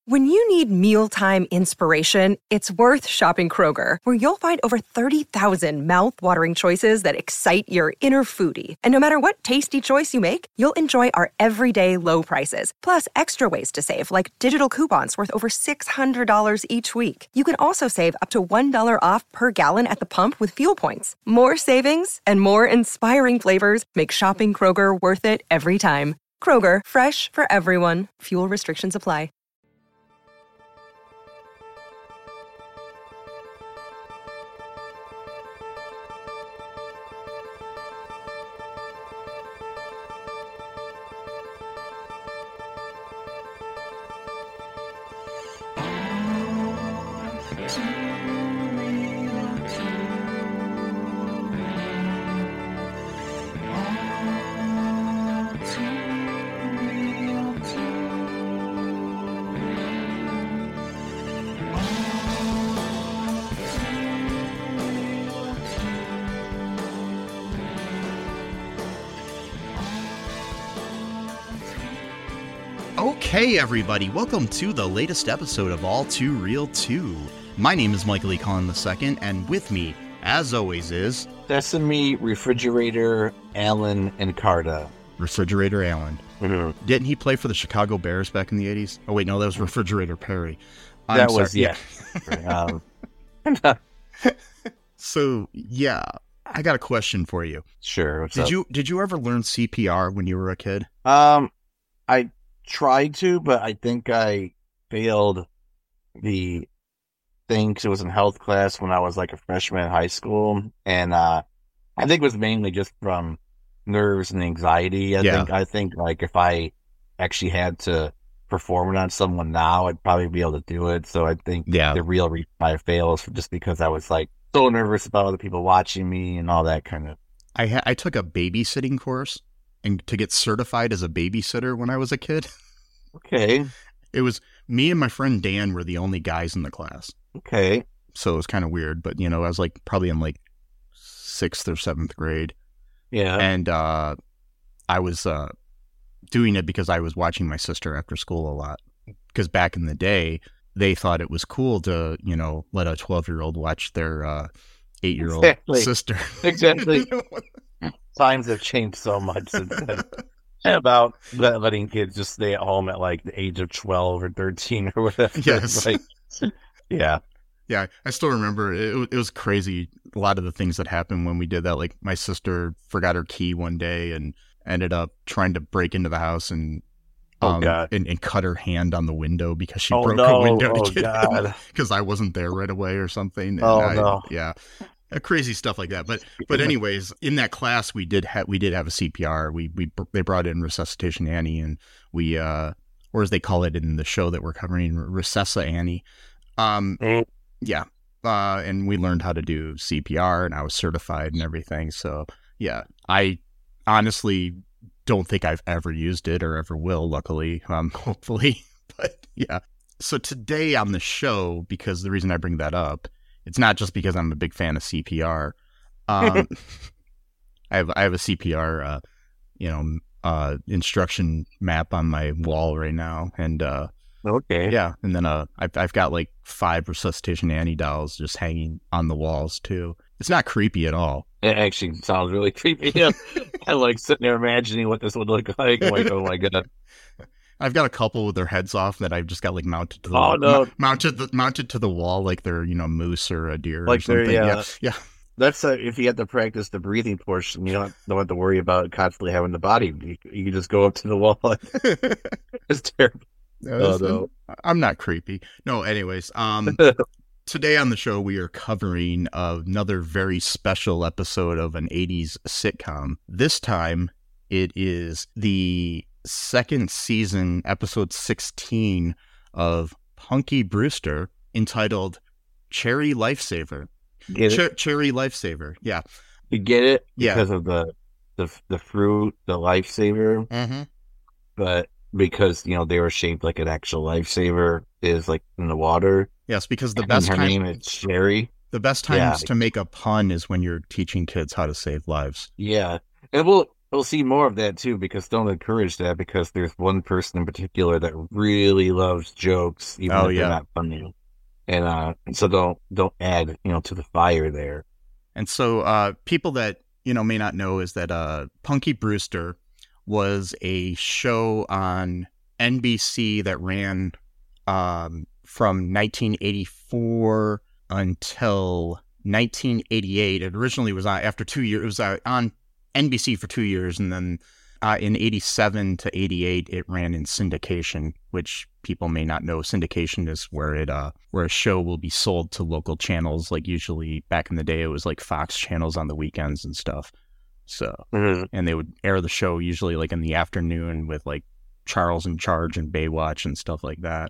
When you need mealtime inspiration, it's worth shopping Kroger, where you'll find over 30,000 mouth-watering choices that excite your inner foodie. And no matter what tasty choice you make, you'll enjoy our everyday low prices, plus extra ways to save, like digital coupons worth over $600 each week. You can also save up to $1 off per gallon at the pump with fuel points. More savings and more inspiring flavors make shopping Kroger worth it every time. Kroger, fresh for everyone. Fuel restrictions apply. Okay, everybody, welcome to the latest episode of All Too Real 2. My name is Michael E. Collin II, and with me, as always, is... Sesame, Refrigerator, Allen, and Carta. Refrigerator Allen. Mm-hmm. Didn't he play for the Chicago Bears back in the 80s? Oh, wait, no, that was Refrigerator Perry. So, yeah, I got a question for you. Sure, what's up? Did Did you ever learn CPR when you were a kid? I tried to, but I think I failed the thing because it was in health class when I was like a freshman in high school, and I think it was mainly just from nerves and anxiety. I think like if I actually had to perform it on someone now, I'd probably be able to do it. So I think the real reason I failed is just because I was like so nervous about other people watching me and all that kind of. I took a babysitting course and to get certified as a babysitter when I was a kid. Okay. It was me and my friend Dan were the only guys in the class. Okay. So it was kind of weird, but I was like probably in like 6th or 7th grade. Yeah. And I was doing it because I was watching my sister after school a lot. Because back in the day, they thought it was cool to, let a 12-year-old watch their 8-year-old sister. Exactly. Times have changed so much since then. About letting kids just stay at home at like the age of 12 or 13 or whatever. Yes. Yeah. Yeah. I still remember it was crazy. A lot of the things that happened when we did that, like my sister forgot her key one day and ended up trying to break into the house and cut her hand on the window because she broke a window to get in because I wasn't there right away or something. And yeah. Crazy stuff like that, but anyways, in that class we did have a CPR. They brought in Resuscitation Annie, and we or as they call it in the show that we're covering, Recessa Annie. Yeah, and we learned how to do CPR, and I was certified and everything. So yeah, I honestly don't think I've ever used it or ever will. Luckily, hopefully, but yeah. So today on the show, because the reason I bring that up. It's not just because I'm a big fan of CPR. I have a CPR, instruction map on my wall right now, and okay, yeah, and then I've got like 5 Resuscitation Annie dolls just hanging on the walls too. It's not creepy at all. It actually sounds really creepy. Yeah. I like sitting there imagining what this would look like. I'm like, oh my god. I've got a couple with their heads off that I've just got like mounted to the wall. Mounted to the wall like they're moose or a deer like or something. Yeah. That's if you have to practice the breathing portion, you don't have to worry about constantly having the body. You can just go up to the wall. It's terrible. No. I'm not creepy. No, anyways. Today on the show we are covering another very special episode of an 80s sitcom. This time it is the 2nd season, episode 16 of Punky Brewster, entitled Cherry Lifesaver. Cherry Lifesaver, yeah. You get it? Because of the fruit, the lifesaver. Mm-hmm. But because, they were shaped like an actual lifesaver is like in the water. Yes, because her name is Cherry. The best times to make a pun is when you're teaching kids how to save lives. Yeah. And well, we'll see more of that too, because don't encourage that, because there's one person in particular that really loves jokes, even if they're not funny. And so don't add, to the fire there. And so people that, may not know is that Punky Brewster was a show on NBC that ran from 1984 until 1988. It originally was on after 2 years. It was on NBC for 2 years, and then in 87 to 88, it ran in syndication, which people may not know. Syndication is where a show will be sold to local channels. Like usually back in the day, it was like Fox channels on the weekends and stuff. So, and they would air the show usually like in the afternoon with like Charles in Charge and Baywatch and stuff like that.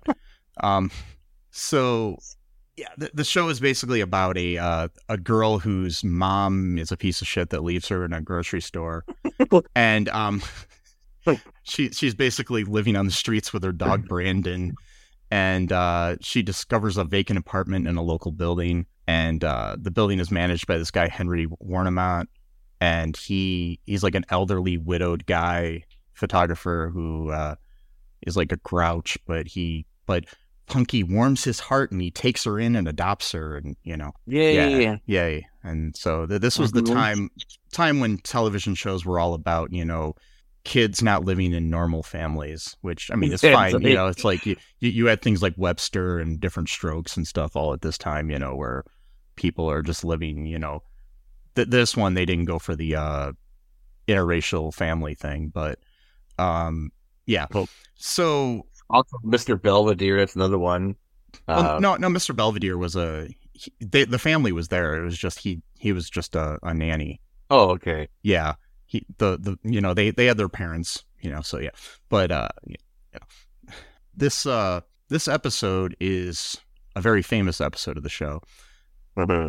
So yeah, the show is basically about a girl whose mom is a piece of shit that leaves her in a grocery store, and she's basically living on the streets with her dog Brandon, and she discovers a vacant apartment in a local building, and the building is managed by this guy Henry Warnemont, and he's like an elderly widowed guy photographer who is like a grouch, but Punky warms his heart and he takes her in and adopts her, and yeah. And so this was the time when television shows were all about kids not living in normal families, which I mean it's fine. It's like you had things like Webster and Different Strokes and stuff all at this time, where people are just living. This one they didn't go for the interracial family thing, but yeah. So. Also, Mr. Belvedere, that's another one. No, Mr. Belvedere was the family was there. It was just he was just a nanny. Oh, okay. Yeah, they had their parents, so yeah. But this episode is a very famous episode of the show. The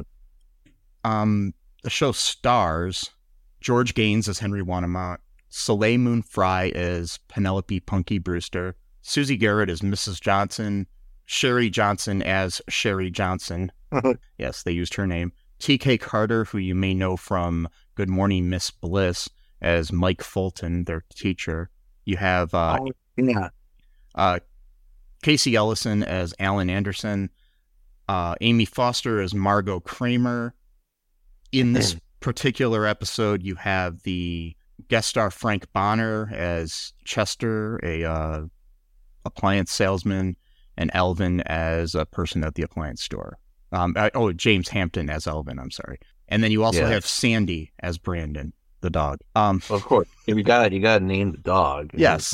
show stars George Gaines as Henry Warnemont, Soleil Moon Frye as Penelope Punky Brewster, Susie Garrett as Mrs. Johnson, Sherry Johnson as Sherry Johnson. Yes, they used her name. T.K. Carter, who you may know from Good Morning Miss Bliss, as Mike Fulton, their teacher. You have Casey Ellison as Alan Anderson, Amy Foster as Margot Kramer. In this particular episode, you have the guest star Frank Bonner as Chester, a appliance salesman, and Elvin as a person at the appliance store. James Hampton as Elvin, I'm sorry. And then you also have Sandy as Brandon, the dog. Of course. You gotta name the dog. Yes.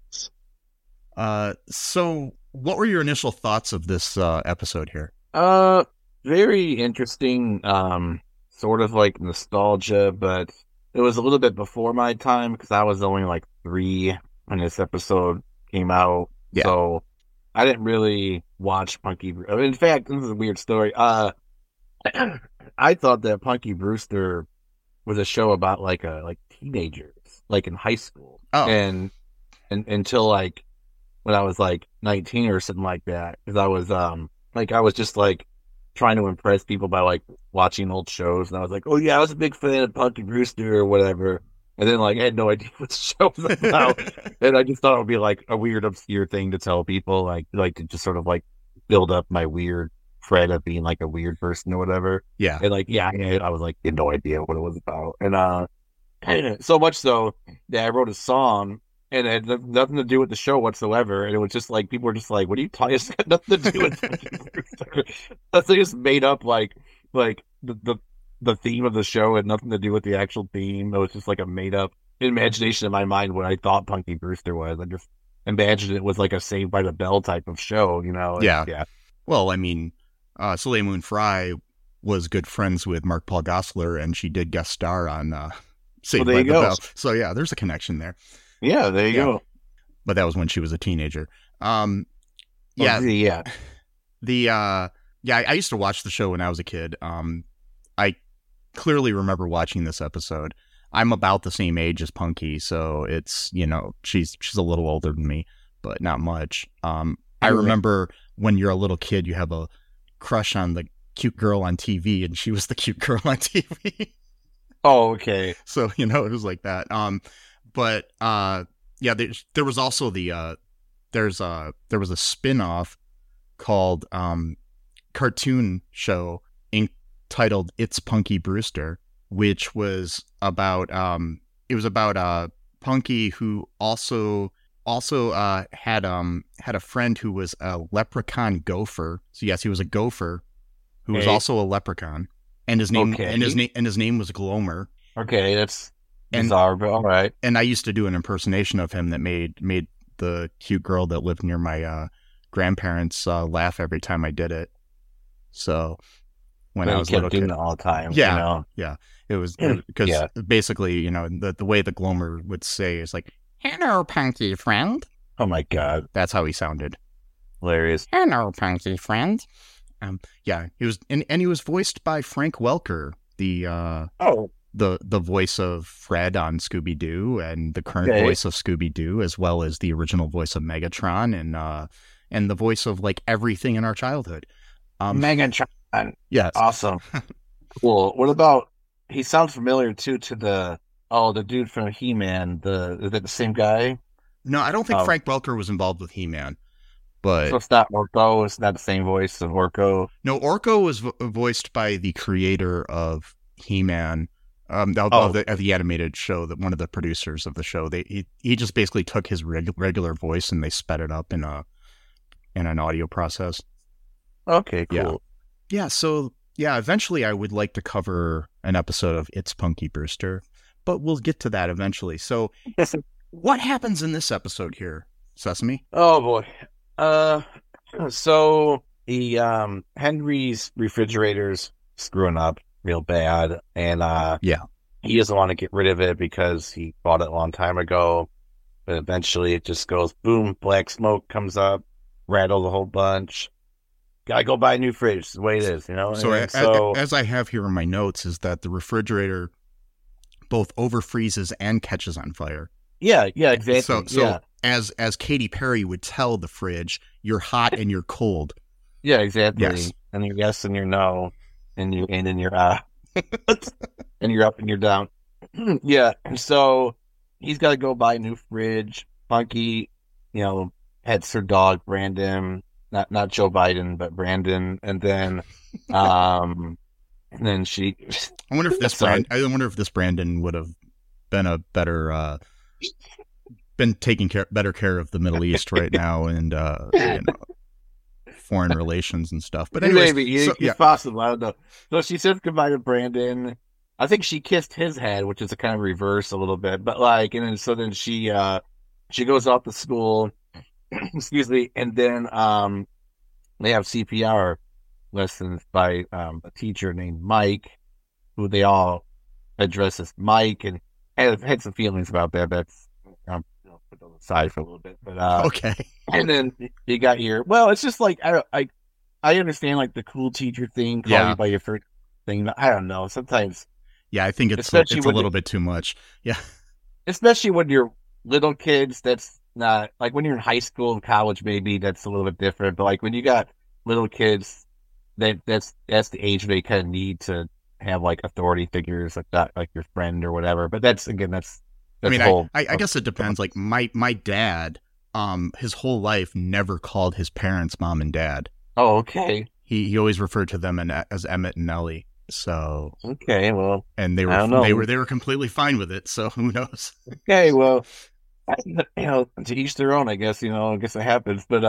So what were your initial thoughts of this episode here? Very interesting, sort of like nostalgia, but it was a little bit before my time because I was only like 3 when this episode came out. Yeah. So I didn't really watch Punky. In fact, this is a weird story. I thought that Punky Brewster was a show about like teenagers, like in high school. Oh. And until like when I was like 19 or something like that, because I was just like trying to impress people by like watching old shows, and I was like, oh yeah, I was a big fan of Punky Brewster or whatever. And then, like, I had no idea what the show was about. And I just thought it would be, like, a weird, obscure thing to tell people, like to just sort of, like, build up my weird cred of being, like, a weird person or whatever. Yeah. And, like, I was, like, had no idea what it was about. And so much so that I wrote a song, and it had nothing to do with the show whatsoever. And it was just, like, people were just like, what are you talking about? It's got nothing to do with it. So they just made up, like the theme of the show had nothing to do with the actual theme. It was just like a made up imagination in my mind what I thought Punky Brewster was. I just imagined it was like a Saved by the Bell type of show, Yeah. Well, I mean, Soleil Moon Frye was good friends with Mark Paul Gosselaar, and she did guest star on Saved by the Bell. So yeah, there's a connection there. Yeah, there you go. But that was when she was a teenager. I used to watch the show when I was a kid. I clearly remember watching this episode. I'm about the same age as Punky, so it's, she's a little older than me, but not much. I remember when you're a little kid, you have a crush on the cute girl on TV, and she was the cute girl on TV. Oh, okay. So, you know, it was like that. But yeah, there was also there was a spin-off called cartoon show titled It's Punky Brewster, which was about Punky, who also had a friend who was a leprechaun gopher. So yes, he was a gopher who was also a leprechaun, and his name his name was Glomer. Okay, that's bizarre, but all right. And I used to do an impersonation of him that made the cute girl that lived near my grandparents laugh every time I did it. So when I was kept doing it all the time, yeah, you know? Yeah, it was because basically, you know, the way the Glomer would say is like, "Hello, Punky friend." Oh my God, that's how he sounded. Hilarious. "Hello, Punky friend." Yeah, he was, and he was voiced by Frank Welker, the voice of Fred on Scooby-Doo, and the current voice of Scooby-Doo, as well as the original voice of Megatron, and the voice of like everything in our childhood. Megatron. Yes. Awesome. Cool. What about, he sounds familiar too to the dude from He-Man. Is that the same guy? No, I don't think Frank Welker was involved with He-Man. But so it's not Orko? It's not the same voice of Orko? No, Orko was voiced by the creator of He-Man, of the animated show, that one of the producers of the show. He just basically took his regular voice and they sped it up in an audio process. Okay, cool. Yeah, so eventually I would like to cover an episode of It's Punky Brewster, but we'll get to that eventually. So what happens in this episode here, Sesame? Oh boy. So the Henry's refrigerator's screwing up real bad, and he doesn't want to get rid of it because he bought it a long time ago. But eventually it just goes boom, black smoke comes up, rattled a whole bunch. Gotta go buy a new fridge. The way it is, you know. So as I have here in my notes, is that the refrigerator both overfreezes and catches on fire. Yeah, exactly. So as Katy Perry would tell the fridge, you're hot and you're cold. Yeah, exactly. Yes. And you're yes and you're no, and you're and you're and you're up and you're down. Yeah. And so he's got to go buy a new fridge. Punky, you know, pets her dog Brandon, not Joe Biden, but Brandon, and then she. I wonder if this Brandon would have been a better. Been taking better care of the Middle East right now, and you know, foreign relations and stuff. But anyways, maybe it's possible. I don't know. So she says goodbye to Brandon. I think she kissed his head, which is a kind of reverse a little bit. But like, and then so then she goes off to school. Excuse me, and then they have CPR lessons by a teacher named Mike, who they all address as Mike, and I had some feelings about that. That's put those aside for a little bit, but okay. And then you got well, it's just like I understand like the cool teacher thing, call you by your first thing. I don't know. Sometimes, I think it's a little bit too much. Yeah, especially when you're little kids. That's not like when you're in high school and college. Maybe that's a little bit different. But like when you got little kids, that's the age they kind of need to have like authority figures like that, like your friend or whatever. But that's I mean, I guess it depends. Like my dad, his whole life never called his parents mom and dad. Oh, okay. He always referred to them as Emmett and Ellie. So okay, well, and they were completely fine with it. So who knows? Okay, well, you know, to each their own. I guess I guess it happens. But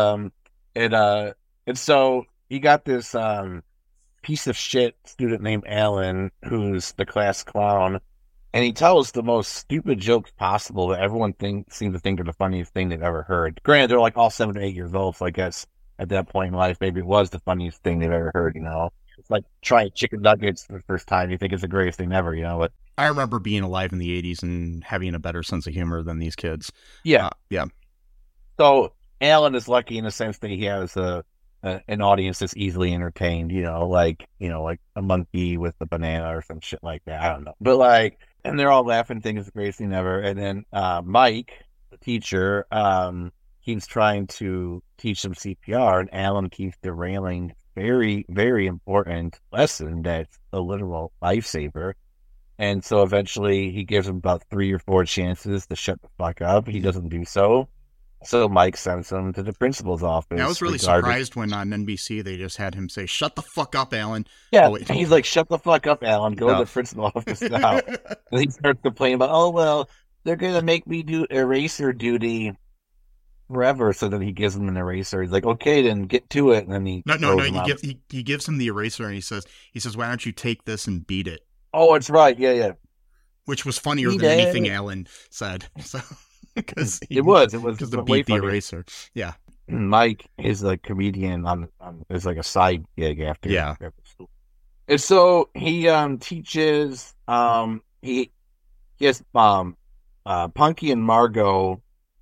and so you got this piece of shit student named Alan, who's the class clown. And he tells the most stupid jokes possible that everyone seems to think are the funniest thing they've ever heard. Granted, they're like all 7 or 8 years old, so I guess at that point in life, maybe it was the funniest thing they've ever heard, you know? It's like trying chicken nuggets for the first time. You think it's the greatest thing ever, you know? But I remember being alive in the 80s and having a better sense of humor than these kids. Yeah. Yeah. So Alan is lucky in the sense that he has an audience that's easily entertained, like a monkey with a banana or some shit like that. I don't know. But like, and they're all laughing, thinking it's the greatest thing ever. And then Mike, the teacher, keeps trying to teach them CPR, and Alan keeps derailing very, very important lesson that's a literal lifesaver. And so eventually he gives him about 3 or 4 chances to shut the fuck up. He doesn't do so. So Mike sends him to the principal's office. I was really surprised when on NBC they just had him say, "Shut the fuck up, Alan." Yeah, he's like, "Shut the fuck up, Alan. Go to the principal's office now." And he starts complaining about, "Oh, well, they're going to make me do eraser duty forever." So then he gives him an eraser. He's like, "Okay, then get to it." And then he he gives him the eraser and he says, "Why don't you take this and beat it?" Oh, it's right. Yeah. Which was funnier than anything Alan said. So. Because it was the beat the eraser. Yeah, Mike is a comedian is like a side gig after school, and so he teaches he has Punky and Margot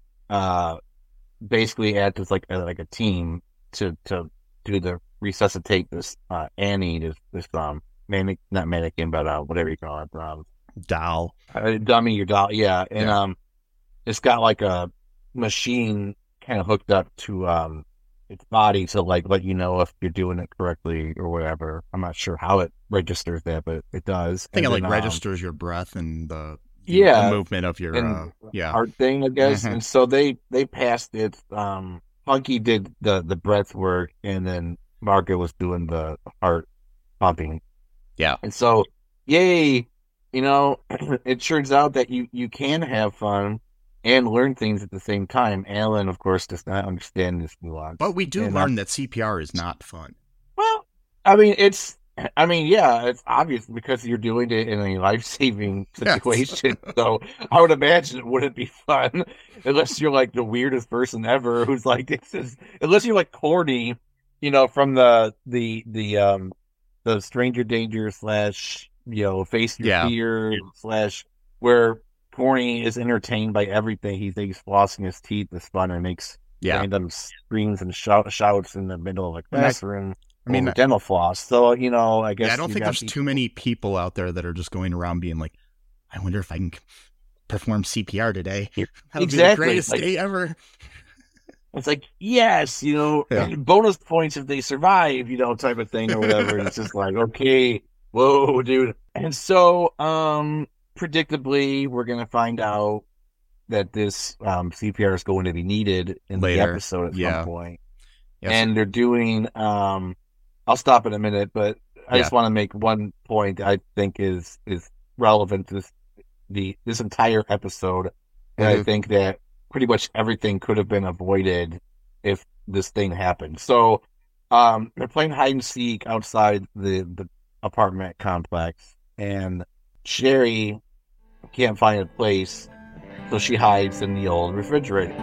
basically act as like a team to do the resuscitate this Annie, this not mannequin, but whatever you call it, doll, dummy or doll, and it's got like a machine kind of hooked up to its body to like let you know if you're doing it correctly or whatever. I'm not sure how it registers that, but it does. I think it registers your breath and the movement of your heart thing, I guess. Mm-hmm. And so they passed it. Punky did the breath work, and then Margaret was doing the heart pumping. Yeah. And so, yay, it turns out that you can have fun and learn things at the same time. Alan, of course, does not understand this nuance. But we do learn that CPR is not fun. Well, it's obvious because you're doing it in a life-saving situation. Yes. So I would imagine it wouldn't be fun unless you're like the weirdest person ever who's like, unless you're like Corny, from the Stranger Danger / Face Your Fear / where Corny is entertained by everything. He thinks flossing his teeth is fun and makes random screams and shouts in the middle of a classroom. Dental floss. So, I guess. I don't think there's too many people out there that are just going around being like, I wonder if I can perform CPR today. That'll be the greatest day ever. It's like, yes, bonus points if they survive, type of thing or whatever. And it's just like, okay, whoa, dude. And so, predictably, we're going to find out that this CPR is going to be needed in the episode at some point. Yes. And they're doing, I'll stop in a minute, but I just want to make one point that I think is relevant to this entire episode. And I think that pretty much everything could have been avoided if this thing happened. So they're playing hide and seek outside the apartment complex, and Sherry can't find a place, so she hides in the old refrigerator.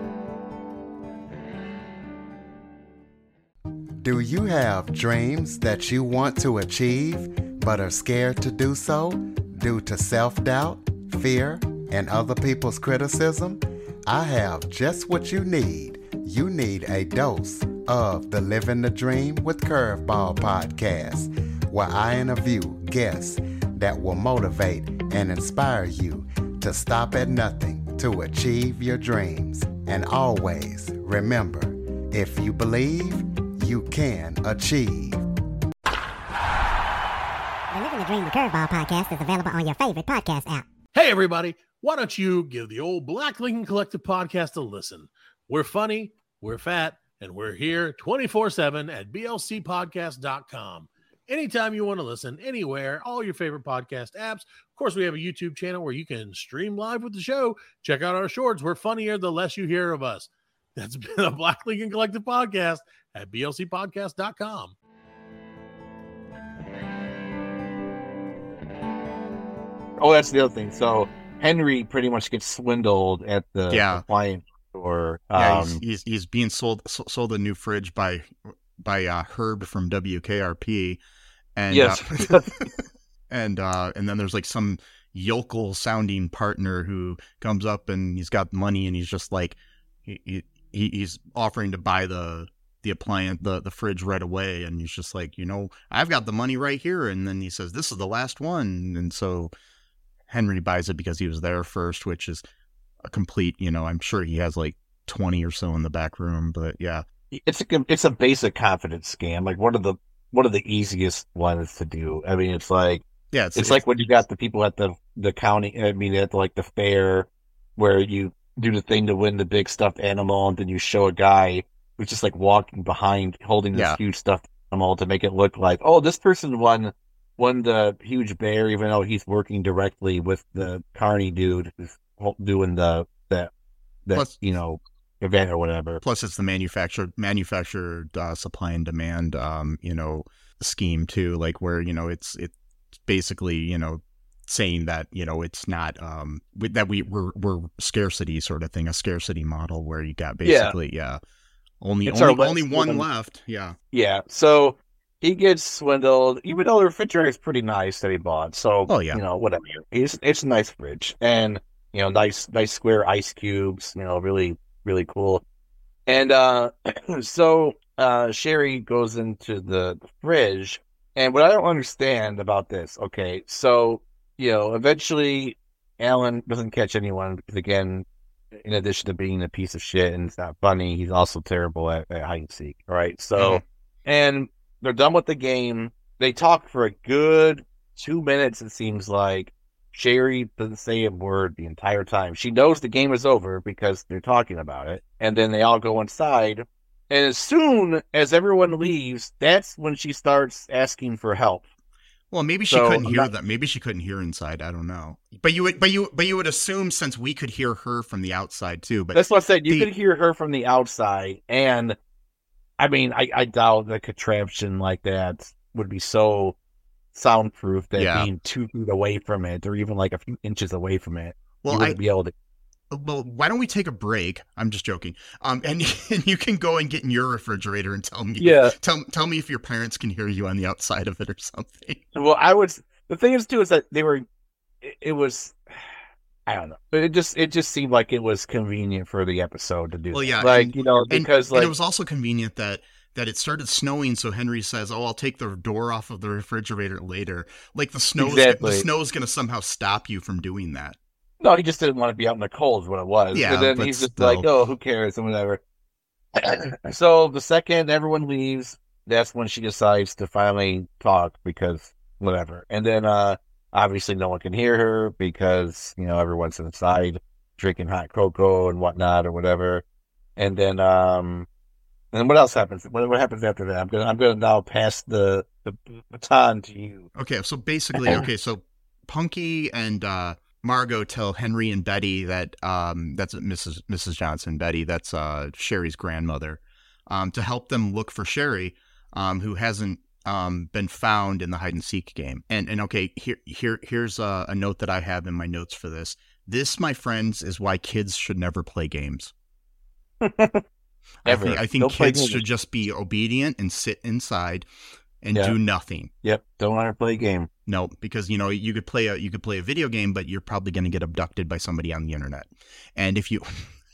Do you have dreams that you want to achieve but are scared to do so due to self-doubt, fear, and other people's criticism? I have just what you need. You need a dose of the Living the Dream with Curveball podcast, where I interview guests that will motivate and inspire you to stop at nothing to achieve your dreams. And always remember, if you believe, you can achieve. The Living the Dream with Curveball podcast is available on your favorite podcast app. Hey, everybody. Why don't you give the old Black Lincoln Collective podcast a listen? We're funny, we're fat, and we're here 24/7 at blcpodcast.com. Anytime you want to listen, anywhere, all your favorite podcast apps. Of course, we have a YouTube channel where you can stream live with the show. Check out our shorts. We're funnier the less you hear of us. That's been a Black Lincoln Collective podcast at blcpodcast.com. Oh, that's the other thing. So Henry pretty much gets swindled at the appliance store. He's being sold a new fridge by Herb from WKRP, and yes, and then there's like some yokel sounding partner who comes up and he's got money and he's just like he's offering to buy the appliance, the fridge right away, and he's just like, I've got the money right here, and then he says, this is the last one, and so Henry buys it because he was there first, which is a complete, I'm sure he has like 20 or so in the back room, but yeah. It's a basic confidence scam. Like one of the easiest ones to do. I mean, it's like Yeah, it's like when you got the people at the county. I mean, at like the fair, where you do the thing to win the big stuffed animal, and then you show a guy who's just like walking behind, holding this huge stuffed animal to make it look like, oh, this person won the huge bear, even though he's working directly with the carny dude who's doing that plus, event or whatever. Plus, it's the manufactured supply and demand, scheme too, like where it's basically saying that it's not that we're scarcity sort of thing, a scarcity model where you got basically only one left. Yeah. So he gets swindled, even though the refrigerator is pretty nice that he bought. So whatever. It's a nice fridge, and nice square ice cubes. Really really cool. And so Sherry goes into the fridge, and what I don't understand about this. Okay, so eventually Alan doesn't catch anyone because, again, in addition to being a piece of shit and it's not funny, he's also terrible at hide and seek. All right, so and they're done with the game. They talk for a good 2 minutes, it seems like. Sherry doesn't say a word the entire time. She knows the game is over because they're talking about it. And then they all go inside. And as soon as everyone leaves, that's when she starts asking for help. Well, maybe she couldn't hear that. Maybe she couldn't hear inside. I don't know. But you would assume, since we could hear her from the outside too. But that's what I said. You could hear her from the outside, and I mean, I doubt the contraption like that would be so soundproof that being 2 feet away from it, or even like a few inches away from it, you wouldn't be able to. Well, why don't we take a break? I'm just joking. And you can go and get in your refrigerator and tell me. Yeah. Tell me if your parents can hear you on the outside of it or something. Well, the thing is too is that it was, I don't know. But it just seemed like it was convenient for the episode to do. Well, yeah, like because and it was also convenient that it started snowing, so Henry says, "Oh, I'll take the door off of the refrigerator later." Like the snow is going to somehow stop you from doing that. No, he just didn't want to be out in the cold is what it was. Yeah, and then he's just like, "Oh, who cares?" and whatever. So the second everyone leaves, that's when she decides to finally talk because whatever. And then obviously no one can hear her because everyone's inside drinking hot cocoa and whatnot or whatever. And then and what else happens? What happens after that? I'm gonna now pass the baton to you. Okay, so basically, so Punky and Margot tell Henry and Betty that that's Mrs. Johnson, Betty, that's Sherry's grandmother, to help them look for Sherry, who hasn't been found in the hide and seek game. And okay, here's a note that I have in my notes for this. This, my friends, is why kids should never play games. I think kids should just be obedient and sit inside and do nothing. Yep. Don't want to play a game. No, because you could play a video game, but you're probably going to get abducted by somebody on the internet. And if you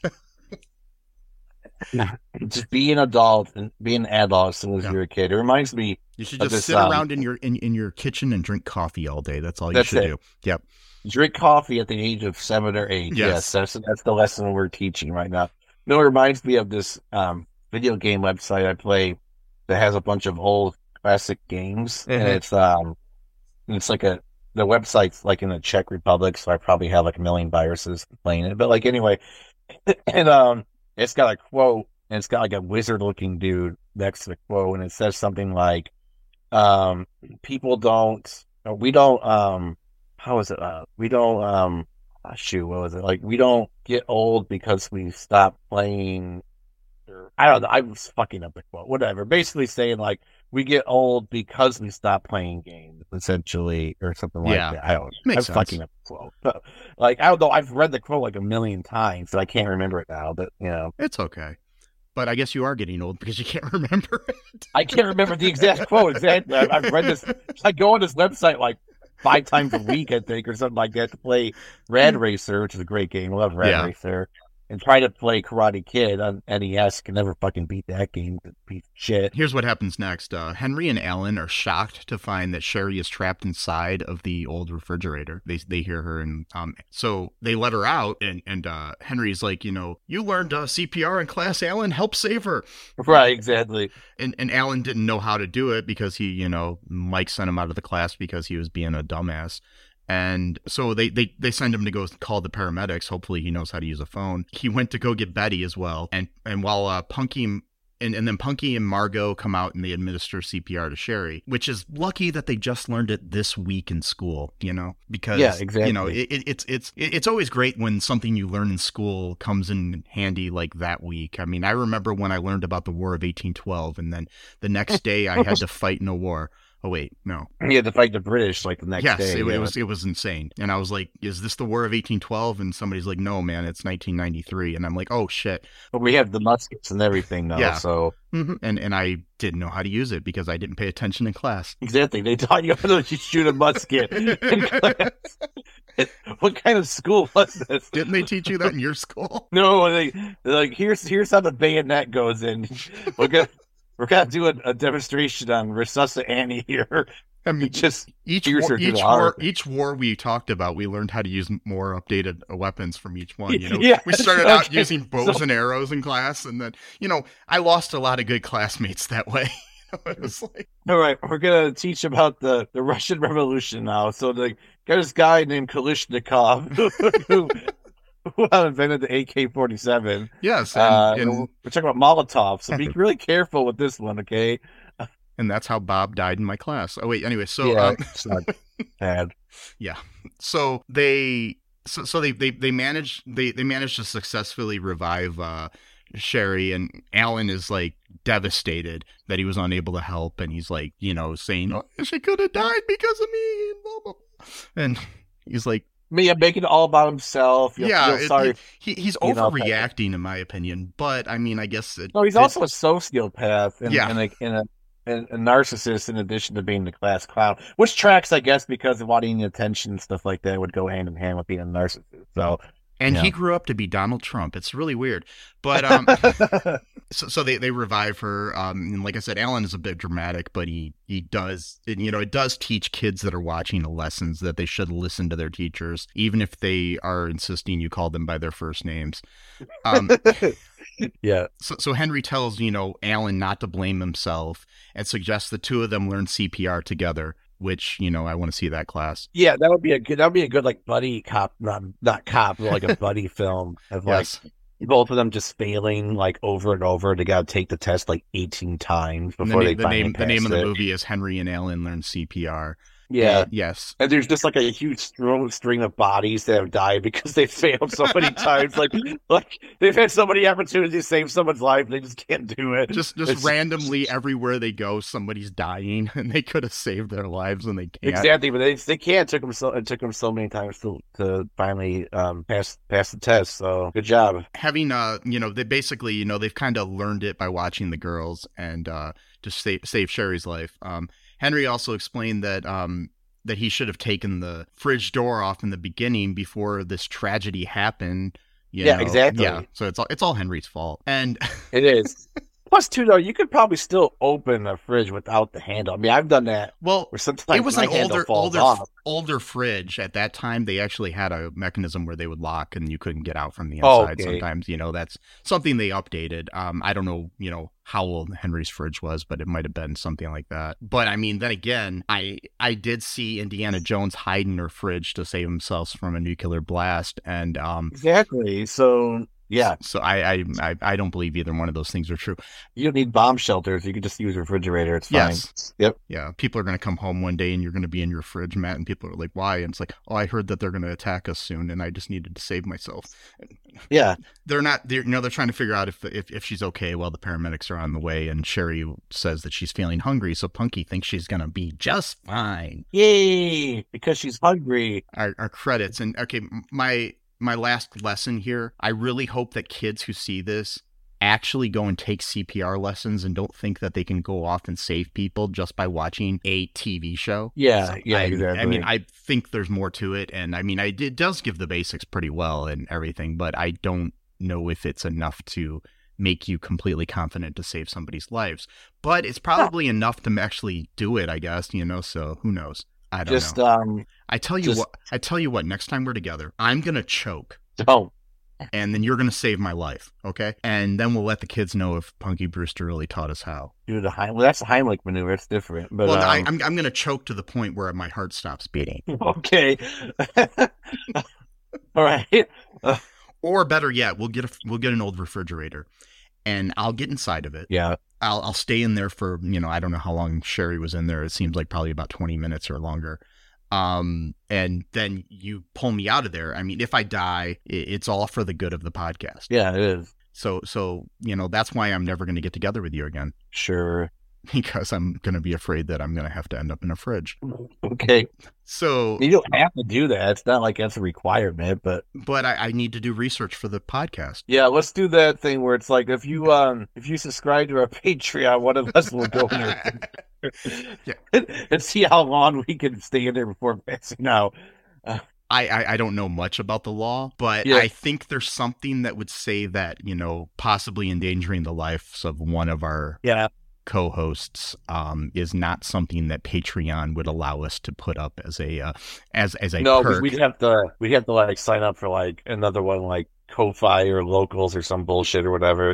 just be an adult and be an adult as soon as you're a kid. It reminds me. You should just sit around in your kitchen and drink coffee all day. That's all you should do. Yep. Drink coffee at the age of 7 or 8. Yes, that's the lesson we're teaching right now. It reminds me of this video game website I play that has a bunch of old classic games, and it's like the website's like in the Czech Republic, so I probably have like a million viruses playing it. But like anyway, and it's got a quote, and it's got like a wizard-looking dude next to the quote, and it says something like, we don't get old because we stop playing. I don't know. I was fucking up the quote. Whatever. Basically saying like we get old because we stop playing games, essentially, or something like that. I don't know. I'm fucking up the quote. But, like, I don't know. I've read the quote like a million times, so I can't remember it now. But it's okay. But I guess you are getting old because you can't remember it. I can't remember the exact quote. Exactly. I've read this. I go on this website like 5 times a week, I think, or something like that, to play Rad Racer, which is a great game. I love Rad Racer. and try to play Karate Kid on NES. Can never fucking beat that game. Piece of shit. Here's what happens next. Henry and Alan are shocked to find that Sherry is trapped inside of the old refrigerator. They hear her, and so they let her out, and Henry's like, you learned CPR in class, Alan. Help save her. Right, exactly. And Alan didn't know how to do it because he, Mike sent him out of the class because he was being a dumbass. And so they send him to go call the paramedics. Hopefully he knows how to use a phone. He went to go get Betty as well. And while Punky and then Punky and Margot come out and they administer CPR to Sherry, which is lucky that they just learned it this week in school, because, yeah, exactly. It's always great when something you learn in school comes in handy like that week. I mean, I remember when I learned about the War of 1812 and then the next day I had to fight in a war. Oh, wait, no. He had to fight the British like the next day. Yes, it was insane. And I was like, is this the War of 1812? And somebody's like, no, man, it's 1993. And I'm like, oh, shit. But we have the muskets and everything now, yeah. So. Mm-hmm. And I didn't know how to use it because I didn't pay attention in class. Exactly. They taught you how to shoot a musket in class. What kind of school was this? Didn't they teach you that in your school? No, they're like, here's how the bayonet goes in. We're gonna do a demonstration on Resuscita Annie here. I mean, just each war we talked about, we learned how to use more updated weapons from each one. Yeah. We started out using bows and arrows in class, and then I lost a lot of good classmates that way. It was like, all right, we're gonna teach about the Russian Revolution now. So there's this guy named Kalishnikov who invented the AK-47. Yes, and we're talking about Molotov, so be really careful with this one, okay? And that's how Bob died in my class. Oh wait, anyway, so it's not bad. Yeah, so they managed to successfully revive Sherry, and Alan is like devastated that he was unable to help, and he's like, saying, "Oh, she could have died because of me," and blah blah blah. And he's like, I'm making it all about himself. Sorry. He's overreacting, in my opinion. But I mean, I guess he's also a sociopath and a narcissist in addition to being the class clown, which tracks, I guess, because of wanting attention and stuff like that would go hand in hand with being a narcissist. So. And he grew up to be Donald Trump. It's really weird. But so they revive her. And like I said, Alan is a bit dramatic, but he does, it does teach kids that are watching the lessons that they should listen to their teachers, even if they are insisting you call them by their first names. Yeah. So Henry tells, Alan not to blame himself and suggests the two of them learn CPR together. Which, I want to see that class. Yeah, that would be a good like buddy cop, not cop, but like a buddy film of yes. Like both of them just failing like over and over. They got to take the test like 18 times before the name of the movie is Henry and Alan Learn CPR. Yeah. Yes. And there's just like a huge string of bodies that have died because they failed so many times. Like they've had so many opportunities to save someone's life, they just can't do it. Just randomly everywhere they go, somebody's dying, and they could have saved their lives, and they can't. Exactly, but they can't. It took them so many times to finally pass the test. So good job. Having they basically they've kind of learned it by watching the girls and just save Sherry's life. Henry also explained that he should have taken the fridge door off in the beginning before this tragedy happened. Yeah, exactly. Yeah, so it's all Henry's fault, and it is. Plus, too, though, you could probably still open a fridge without the handle. I mean, I've done that. Well, sometimes it was an older fridge. At that time, they actually had a mechanism where they would lock and you couldn't get out from the inside. Okay. Sometimes, that's something they updated. I don't know, how old Henry's fridge was, but it might have been something like that. But I mean, then again, I did see Indiana Jones hide in her fridge to save himself from a nuclear blast, and exactly. So. Yeah. So I don't believe either one of those things are true. You don't need bomb shelters. You can just use a refrigerator. It's fine. Yes. Yep. Yeah. People are going to come home one day and you're going to be in your fridge, Matt, and people are like, why? And it's like, oh, I heard that they're going to attack us soon and I just needed to save myself. Yeah. They're trying to figure out if she's okay while the paramedics are on the way, and Sherry says that she's feeling hungry, so Punky thinks she's going to be just fine. Yay! Because she's hungry. Our credits. And okay, my last lesson here, I really hope that kids who see this actually go and take CPR lessons and don't think that they can go off and save people just by watching a TV show. Yeah, exactly. I mean, I think there's more to it, and I mean, it does give the basics pretty well and everything, but I don't know if it's enough to make you completely confident to save somebody's lives, but it's probably enough to actually do it, I guess, so who knows? I don't know. I tell you what, next time we're together, I'm going to choke. Don't. And then you're going to save my life, okay? And then we'll let the kids know if Punky Brewster really taught us how. Dude, that's the Heimlich maneuver. It's different. But I'm going to choke to the point where my heart stops beating. Okay. All right. Or better yet, we'll get an old refrigerator, and I'll get inside of it. Yeah. I'll stay in there for, I don't know how long Sherry was in there. It seems like probably about 20 minutes or longer. And then you pull me out of there. I mean, if I die, it's all for the good of the podcast. Yeah, it is. So that's why I'm never going to get together with you again. Sure. Because I'm going to be afraid that I'm going to have to end up in a fridge. Okay. So you don't have to do that. It's not like that's a requirement, but I need to do research for the podcast. Yeah, let's do that thing where it's like if you subscribe to our Patreon, one of us will go there and see how long we can stay in there before passing out. I don't know much about the law, but I think there's something that would say that, possibly endangering the lives of one of our co-hosts is not something that Patreon would allow us to put up as a perk. We'd have to like sign up for like another one like Ko-Fi or Locals or some bullshit or whatever,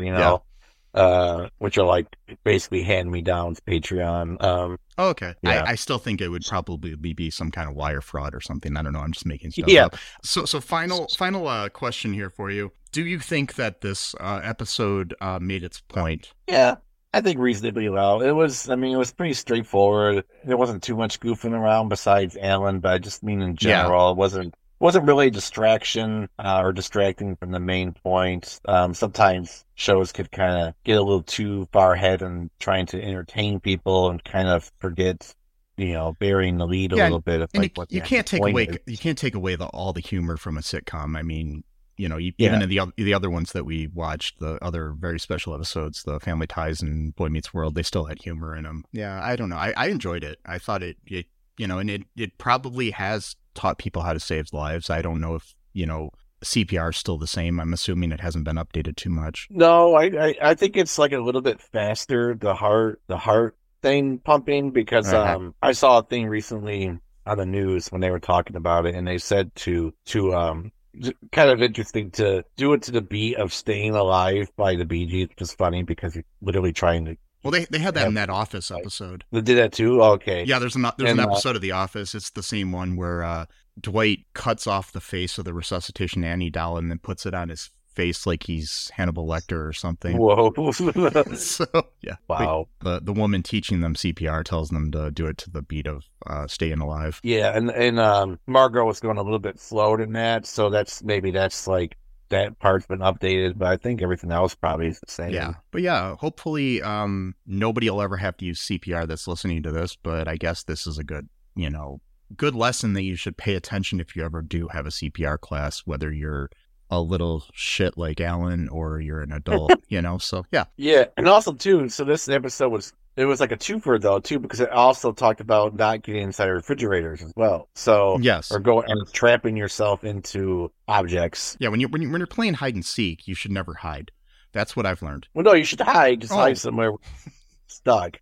which are like basically hand-me-downs Patreon. Okay. Yeah. I still think it would probably be some kind of wire fraud or something. I don't know. I'm just making stuff up. So final question here for you. Do you think that this episode made its point? Yeah. I think reasonably well. It was pretty straightforward. There wasn't too much goofing around besides Alan, but I just mean in general, it wasn't really a distraction or distracting from the main point. Sometimes shows could kind of get a little too far ahead and trying to entertain people and kind of forget, burying the lead a little bit. You can't take away all the humor from a sitcom. I mean, even in the other ones that we watched, the other very special episodes, the Family Ties and Boy Meets World, they still had humor in them. Yeah, I don't know. I enjoyed it. I thought it and it probably has taught people how to save lives. I don't know if, CPR is still the same. I'm assuming it hasn't been updated too much. No, I think it's like a little bit faster, the heart thing pumping, because I saw a thing recently on the news when they were talking about it, and they said to kind of interesting to do it to the beat of Staying Alive by the Bee Gees, which is funny because you're literally trying to. Well, they had that in that Office episode. They did that too? Okay. Yeah, there's an episode of The Office. It's the same one where Dwight cuts off the face of the resuscitation Annie doll and then puts it on his face like he's Hannibal Lecter or something. Whoa. So, yeah. Wow. The woman teaching them CPR tells them to do it to the beat of Staying Alive. Yeah, and Margot was going a little bit slower than that, so that's like that part's been updated, but I think everything else probably is the same. Yeah. But yeah, hopefully nobody will ever have to use CPR that's listening to this, but I guess this is a good lesson that you should pay attention if you ever do have a CPR class, whether you're a little shit like Alan or you're an adult, so yeah. Yeah, and also too, so this episode was like a twofer though too, because it also talked about not getting inside refrigerators as well. So yes, or going and trapping yourself into objects. Yeah, when you're playing hide and seek, you should never hide. That's what I've learned. Well, no, you should hide. Just hide somewhere stuck.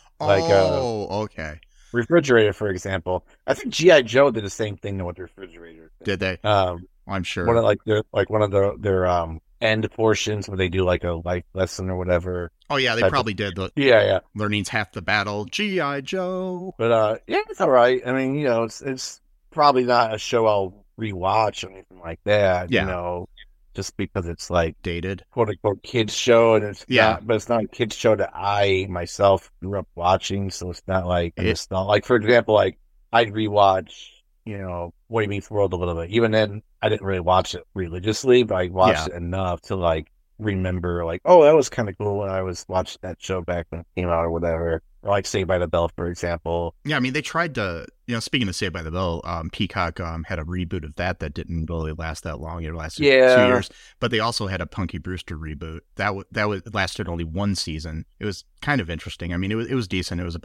Okay. Refrigerator, for example. I think G.I. Joe did the same thing with the refrigerator. Did they? I'm sure. One of their end portions where they do like a life lesson or whatever. Oh yeah, they probably did. Yeah. Learning's half the battle. G.I. Joe. But it's all right. I mean, it's probably not a show I'll rewatch or anything like that. Yeah. Just because it's like dated, quote unquote kids show, and it's not, but it's not a kids show that I myself grew up watching. So it's not like it's not like, for example, like I'd rewatch, Boy Meets World a little bit. Even then, I didn't really watch it religiously, but I watched it enough to like remember, like, oh, that was kind of cool when I was watching that show back when it came out or whatever. Or like Saved by the Bell, for example. Yeah, I mean, they tried to, speaking of Saved by the Bell, Peacock had a reboot of that didn't really last that long. It lasted 2 years. But they also had a Punky Brewster reboot. That lasted only one season. It was kind of interesting. I mean, it was decent. It was about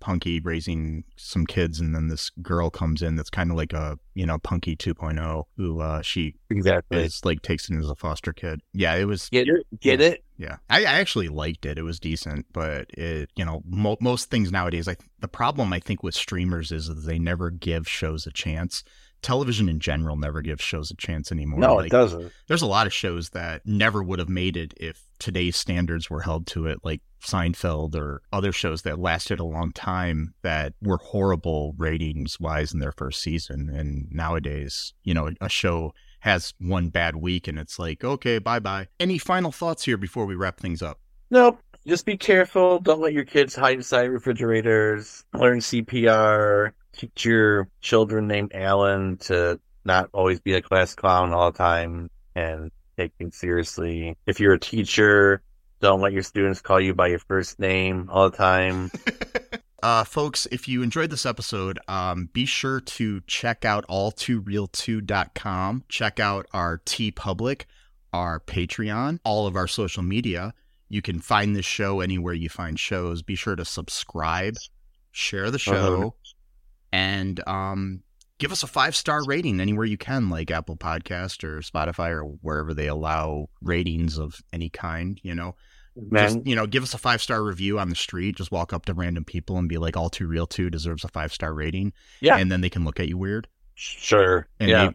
Punky raising some kids, and then this girl comes in that's kind of like a, Punky 2.0, who she is like takes in as a foster kid. Yeah, it was. Get it? Yeah, I actually liked it. It was decent, but it, most things nowadays, the problem I think with streamers is that they never give shows a chance. Television in general never gives shows a chance anymore. No, it doesn't. There's a lot of shows that never would have made it if today's standards were held to it, like Seinfeld or other shows that lasted a long time that were horrible ratings-wise in their first season. And nowadays, a show has one bad week and it's like, okay, bye-bye. Any final thoughts here before we wrap things up? Nope. Just be careful. Don't let your kids hide inside refrigerators. Learn CPR. Teach your children named Alan to not always be a class clown all the time and take things seriously. If you're a teacher, don't let your students call you by your first name all the time. Folks, if you enjoyed this episode, be sure to check out all2real2.com. Check out our TeePublic, our Patreon, all of our social media. You can find this show anywhere you find shows. Be sure to subscribe, share the show, and give us a 5-star rating anywhere you can, like Apple Podcast or Spotify or wherever they allow ratings of any kind, Just, give us a 5-star review on the street. Just walk up to random people and be like, All Too Real 2 deserves a 5-star rating. Yeah. And then they can look at you weird. Sure. And yeah.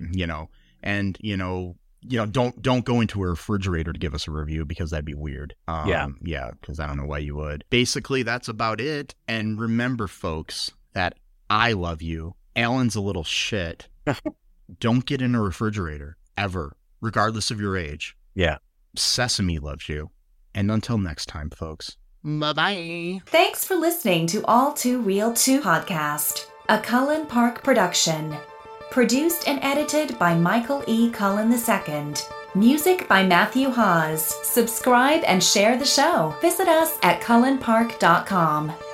Don't go into a refrigerator to give us a review because that'd be weird. Yeah, because I don't know why you would. Basically, that's about it. And remember, folks, that I love you. Alan's a little shit. Don't get in a refrigerator ever, regardless of your age. Yeah. Sesame loves you. And until next time, folks. Bye-bye. Thanks for listening to All Too Real 2 podcast, a Cullen Park production. Produced and edited by Michael E. Cullen II. Music by Matthew Hawes. Subscribe and share the show. Visit us at cullenpark.com.